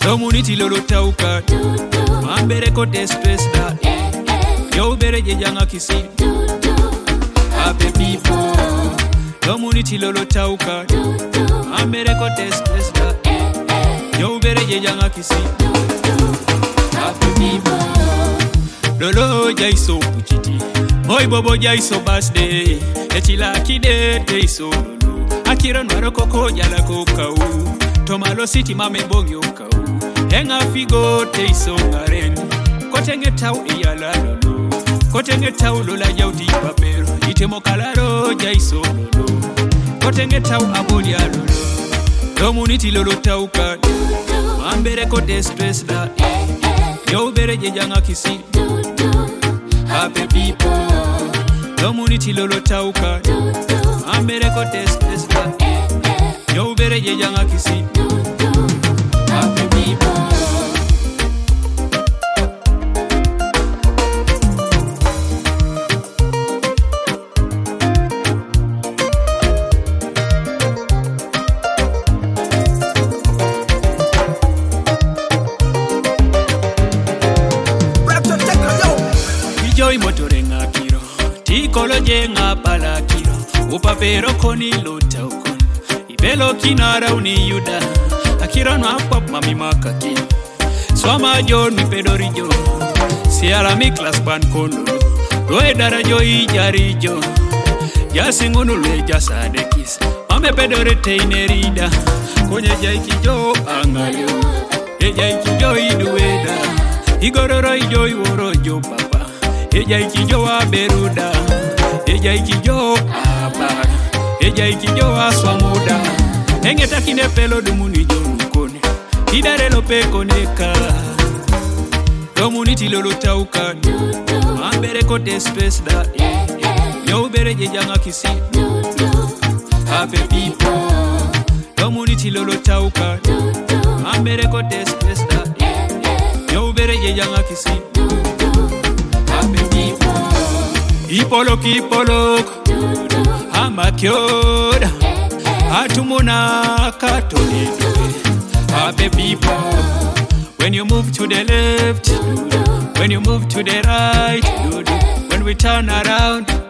Domuniti lolo tauka Mambere kote stress da Yo bere jejanga kisi Happy people Domuniti lolo tauka Mambere kote stress da Yo bere jejanga kisi Happy people Lolo jaiso puchiti Moi bobo jaiso birthday Echila kide teiso lolo Akira nwaro koko jala kokau Tomalo city mame bongyo kau Enga figo teiso ngaren Kotenge tau iyala lolo Kotenge tau lola jauti papero Itemo kalaro jaiso lolo Kotenge tau abolia lolo Domuniti lolo tau kad Mambere kote stress da Yo bere jejanga kisi Happy people Domuniti lolo tau kad Mambere kote stress da Yo bere jejanga kisi Happy people Joy motorenga kiro Tikolo jenga pala kiro Upapero koni lota ukon Ibelo kinara uni yuda Akiro no apap mami makaki Swama jon mi pedori jo Siala mi klas ban kondolo Roe dara jo ijari jo Jasingunu lue jasadekis Mame pedore teinerida Konye jaiki jo angayo Jaiki jo idueda Igororo ijo iworo jo papa Eja ikijo wa beruda Eja ikijo abara Eja ikijo wa swamuda Engeta kine pelo dumuni jonukone Idare lope koneka Domuniti lolo tauka Mambere kote space da Yo bere jejanga kisi Happy people Domuniti lolo tauka Mambere kote space da Yo bere jejanga kisi Ipolok Amakyoda Atumuna Katolidwe Happy people When you move to the left When you move to the right When we turn around